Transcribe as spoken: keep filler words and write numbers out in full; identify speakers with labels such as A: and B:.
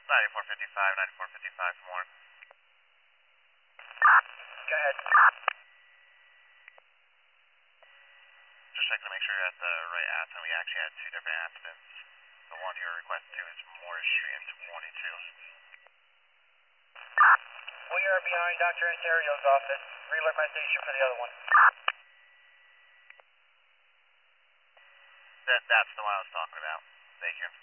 A: ninety-four fifty-five, ninety-four fifty-five for more.
B: Go ahead.
A: Just checking to make sure you're at the right accident. We actually had two different accidents. The one you're requesting to is Morris Street and twenty-two.
B: We are behind Doctor Ontario's office. Relay my station for the other one.
A: That, that's the one I was talking about. Thank you.